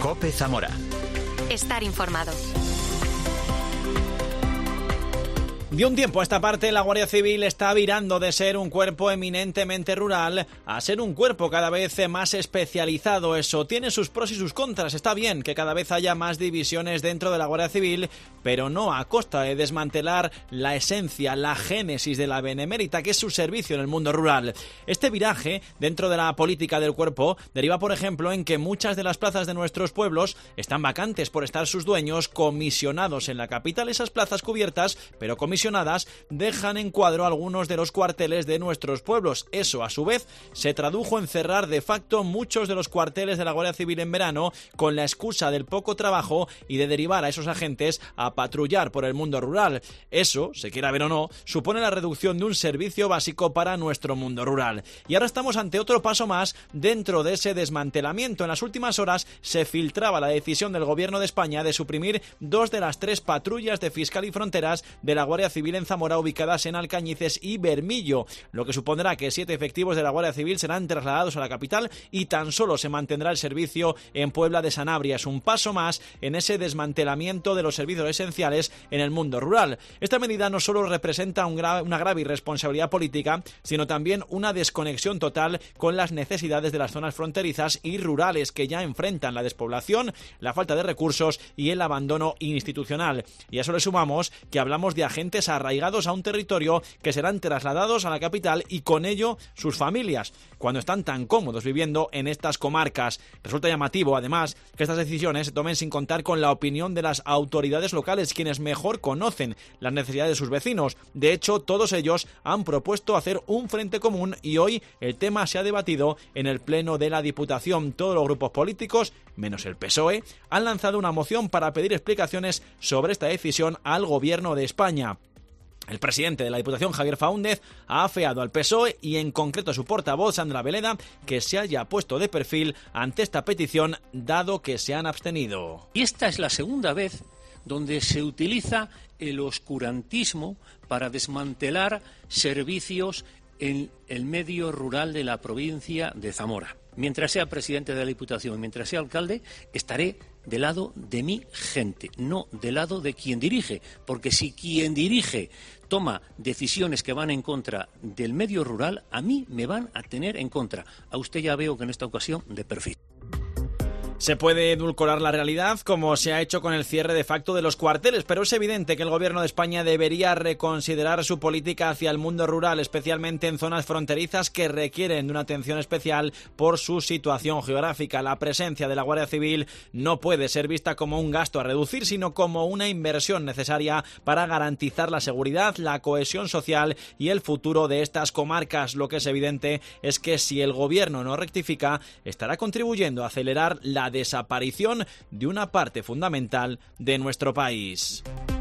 COPE Zamora. Estar informado. De un tiempo a esta parte, la Guardia Civil está virando de ser un cuerpo eminentemente rural a ser un cuerpo cada vez más especializado. Eso tiene sus pros y sus contras. Está bien que cada vez haya más divisiones dentro de la Guardia Civil, pero no a costa de desmantelar la esencia, la génesis de la Benemérita, que es su servicio en el mundo rural. Este viraje dentro de la política del cuerpo deriva, por ejemplo, en que muchas de las plazas de nuestros pueblos están vacantes por estar sus dueños comisionados en la capital. Esas plazas cubiertas, pero comisionadas, dejan en cuadro algunos de los cuarteles de nuestros pueblos. Eso, a su vez, se tradujo en cerrar de facto muchos de los cuarteles de la Guardia Civil en verano con la excusa del poco trabajo y de derivar a esos agentes a patrullar por el mundo rural. Eso, se quiera ver o no, supone la reducción de un servicio básico para nuestro mundo rural. Y ahora estamos ante otro paso más dentro de ese desmantelamiento. En las últimas horas se filtraba la decisión del Gobierno de España de suprimir 2 de las 3 patrullas de Fiscal y Fronteras de la Guardia Civil en Zamora, ubicadas en Alcañices y Bermillo, lo que supondrá que 7 efectivos de la Guardia Civil serán trasladados a la capital y tan solo se mantendrá el servicio en Puebla de Sanabria. Es un paso más en ese desmantelamiento de los servicios esenciales en el mundo rural. Esta medida no solo representa una grave irresponsabilidad política, sino también una desconexión total con las necesidades de las zonas fronterizas y rurales que ya enfrentan la despoblación, la falta de recursos y el abandono institucional. Y a eso le sumamos que hablamos de agentes arraigados a un territorio que serán trasladados a la capital y con ello sus familias, cuando están tan cómodos viviendo en estas comarcas. Resulta llamativo, además, que estas decisiones se tomen sin contar con la opinión de las autoridades locales, quienes mejor conocen las necesidades de sus vecinos. De hecho, todos ellos han propuesto hacer un frente común y hoy el tema se ha debatido en el Pleno de la Diputación. Todos los grupos políticos, menos el PSOE, han lanzado una moción para pedir explicaciones sobre esta decisión al Gobierno de España. El presidente de la Diputación, Javier Faúndez, ha afeado al PSOE y en concreto a su portavoz, Sandra Veleda, que se haya puesto de perfil ante esta petición, dado que se han abstenido. Y esta es la segunda vez donde se utiliza el oscurantismo para desmantelar servicios en el medio rural de la provincia de Zamora. Mientras sea presidente de la Diputación y mientras sea alcalde, estaré del lado de mi gente, no del lado de quien dirige, porque si quien dirige toma decisiones que van en contra del medio rural, a mí me van a tener en contra. A usted ya veo que en esta ocasión de perfil. Se puede edulcorar la realidad, como se ha hecho con el cierre de facto de los cuarteles, pero es evidente que el Gobierno de España debería reconsiderar su política hacia el mundo rural, especialmente en zonas fronterizas que requieren de una atención especial por su situación geográfica. La presencia de la Guardia Civil no puede ser vista como un gasto a reducir, sino como una inversión necesaria para garantizar la seguridad, la cohesión social y el futuro de estas comarcas. Lo que es evidente es que si el Gobierno no rectifica, estará contribuyendo a acelerar la desaparición de una parte fundamental de nuestro país.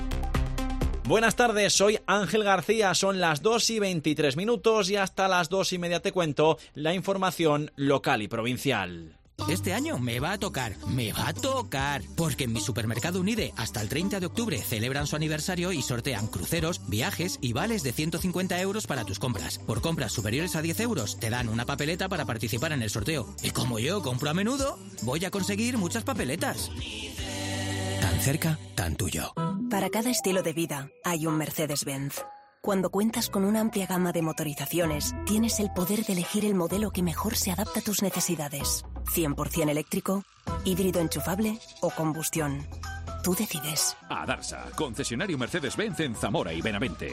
Buenas tardes, soy Ángel García, son las 2:23 y hasta las 2:30 te cuento la información local y provincial. Este año me va a tocar, porque en mi supermercado Unide hasta el 30 de octubre celebran su aniversario y sortean cruceros, viajes y vales de 150 euros para tus compras. Por compras superiores a 10 euros te dan una papeleta para participar en el sorteo. Y como yo compro a menudo, voy a conseguir muchas papeletas. Tan cerca, tan tuyo. Para cada estilo de vida hay un Mercedes-Benz. Cuando cuentas con una amplia gama de motorizaciones, tienes el poder de elegir el modelo que mejor se adapta a tus necesidades. 100% eléctrico, híbrido enchufable o combustión. Tú decides. Adarsa, concesionario Mercedes-Benz en Zamora y Benavente.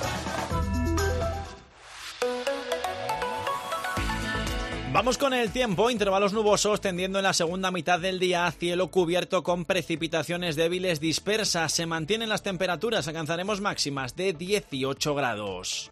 Vamos con el tiempo, intervalos nubosos tendiendo en la segunda mitad del día, cielo cubierto con precipitaciones débiles dispersas. Se mantienen las temperaturas, alcanzaremos máximas de 18 grados.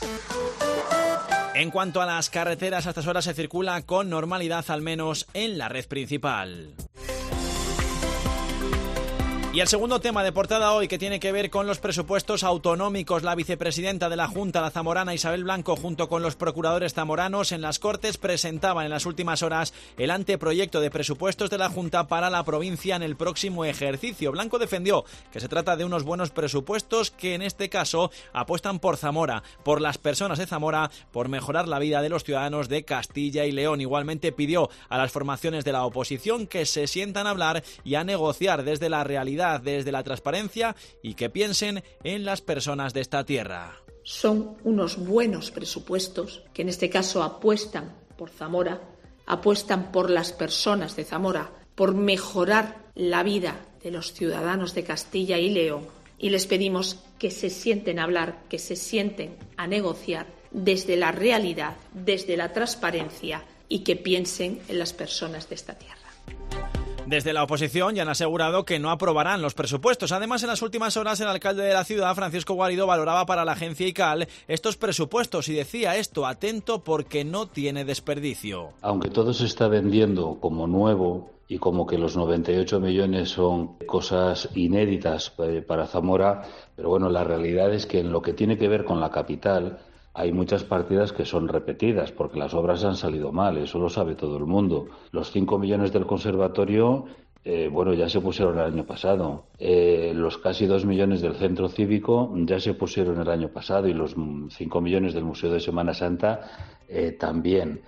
En cuanto a las carreteras, a estas horas se circula con normalidad, al menos en la red principal. Y el segundo tema de portada hoy, que tiene que ver con los presupuestos autonómicos. La vicepresidenta de la Junta, la zamorana Isabel Blanco, junto con los procuradores zamoranos en las Cortes, presentaban en las últimas horas el anteproyecto de presupuestos de la Junta para la provincia en el próximo ejercicio. Blanco defendió que se trata de unos buenos presupuestos que en este caso apuestan por Zamora, por las personas de Zamora, por mejorar la vida de los ciudadanos de Castilla y León. Igualmente pidió a las formaciones de la oposición que se sientan a hablar y a negociar desde la realidad, desde la transparencia, y que piensen en las personas de esta tierra. Son unos buenos presupuestos que en este caso apuestan por Zamora, apuestan por las personas de Zamora, por mejorar la vida de los ciudadanos de Castilla y León, y les pedimos que se sienten a hablar, que se sienten a negociar desde la realidad, desde la transparencia, y que piensen en las personas de esta tierra. Desde la oposición ya han asegurado que no aprobarán los presupuestos. Además, en las últimas horas, el alcalde de la ciudad, Francisco Guarido, valoraba para la agencia ICAL estos presupuestos y decía esto: atento porque no tiene desperdicio. Aunque todo se está vendiendo como nuevo y como que los 98 millones son cosas inéditas para Zamora, pero bueno, la realidad es que en lo que tiene que ver con la capital hay muchas partidas que son repetidas porque las obras han salido mal, eso lo sabe todo el mundo. Los 5 millones del conservatorio, ya se pusieron el año pasado. Los casi 2 millones del centro cívico ya se pusieron el año pasado, y los 5 millones del Museo de Semana Santa también.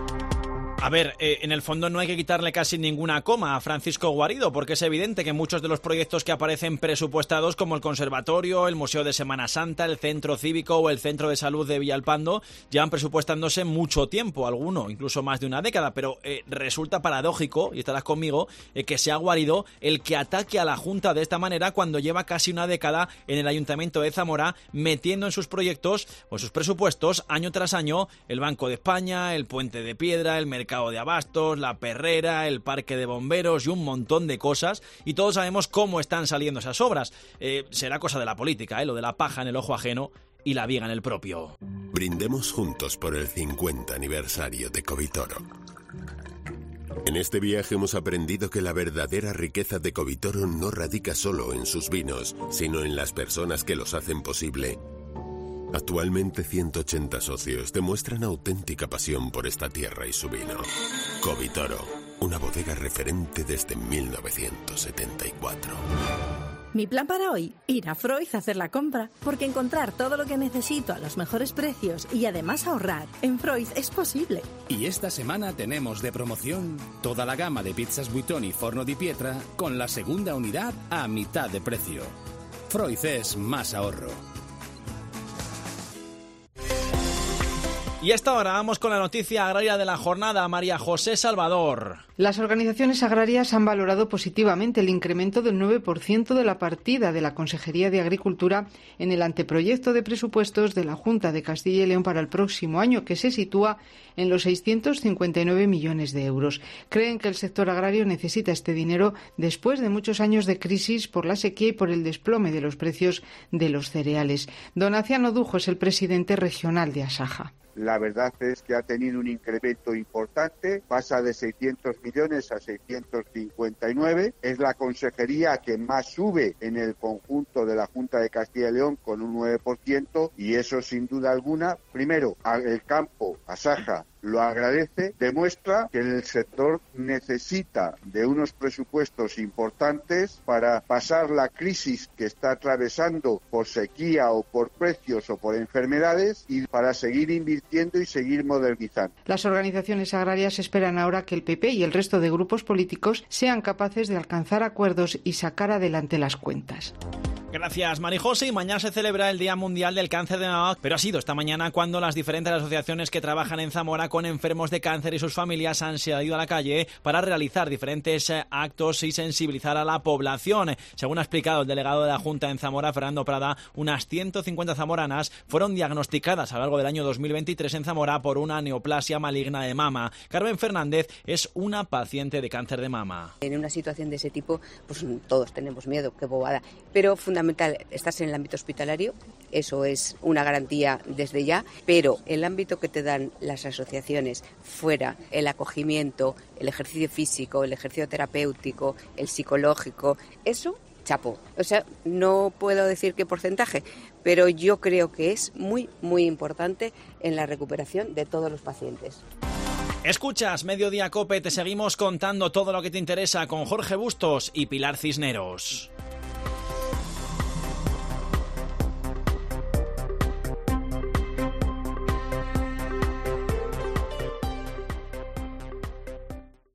A ver, en el fondo no hay que quitarle casi ninguna coma a Francisco Guarido, porque es evidente que muchos de los proyectos que aparecen presupuestados, como el Conservatorio, el Museo de Semana Santa, el Centro Cívico o el Centro de Salud de Villalpando, llevan presupuestándose mucho tiempo, alguno, incluso más de una década, pero resulta paradójico, y estarás conmigo, que sea Guarido el que ataque a la Junta de esta manera cuando lleva casi una década en el Ayuntamiento de Zamora metiendo en sus proyectos o en sus presupuestos año tras año el Banco de España, el Puente de Piedra, el Mercado de Abastos, la Perrera, el Parque de Bomberos y un montón de cosas, y todos sabemos cómo están saliendo esas obras. Será cosa de la política, lo de la paja en el ojo ajeno y la viga en el propio. Brindemos juntos por el 50 aniversario de Covitoro. En este viaje hemos aprendido que la verdadera riqueza de Covitoro no radica solo en sus vinos, sino en las personas que los hacen posible. Actualmente 180 socios demuestran auténtica pasión por esta tierra y su vino. Covitoro, una bodega referente desde 1974. Mi plan para hoy, ir a Freud a hacer la compra, porque encontrar todo lo que necesito a los mejores precios y además ahorrar en Freud es posible. Y esta semana tenemos de promoción toda la gama de pizzas Buitoni y Forno di Pietra con la segunda unidad a mitad de precio. Freud es más ahorro. Y hasta ahora vamos con la noticia agraria de la jornada. María José Salvador. Las organizaciones agrarias han valorado positivamente el incremento del 9% de la partida de la Consejería de Agricultura en el anteproyecto de presupuestos de la Junta de Castilla y León para el próximo año, que se sitúa en los 659 millones de euros. Creen que el sector agrario necesita este dinero después de muchos años de crisis por la sequía y por el desplome de los precios de los cereales. Don Aciano Dujo es el presidente regional de Asaja. La verdad es que ha tenido un incremento importante, pasa de 600 millones a 659. Es la consejería que más sube en el conjunto de la Junta de Castilla y León, con un 9%, y eso sin duda alguna, primero, el campo, Asaja, lo agradece, demuestra que el sector necesita de unos presupuestos importantes para pasar la crisis que está atravesando por sequía o por precios o por enfermedades, y para seguir invirtiendo y seguir modernizando. Las organizaciones agrarias esperan ahora que el PP y el resto de grupos políticos sean capaces de alcanzar acuerdos y sacar adelante las cuentas. Gracias, Marijose. Y mañana se celebra el Día Mundial del Cáncer de Mama, pero ha sido esta mañana cuando las diferentes asociaciones que trabajan en Zamora con enfermos de cáncer y sus familias han salido a la calle para realizar diferentes actos y sensibilizar a la población. Según ha explicado el delegado de la Junta en Zamora, Fernando Prada, unas 150 zamoranas fueron diagnosticadas a lo largo del año 2023 en Zamora por una neoplasia maligna de mama. Carmen Fernández es una paciente de cáncer de mama. En una situación de ese tipo, pues todos tenemos miedo, qué bobada, pero fundamental, estás en el ámbito hospitalario, eso es una garantía desde ya, pero el ámbito que te dan las asociaciones fuera, el acogimiento, el ejercicio físico, el ejercicio terapéutico, el psicológico, eso chapo. O sea, no puedo decir qué porcentaje, pero yo creo que es muy, muy importante en la recuperación de todos los pacientes. Escuchas Mediodía COPE, te seguimos contando todo lo que te interesa con Jorge Bustos y Pilar Cisneros.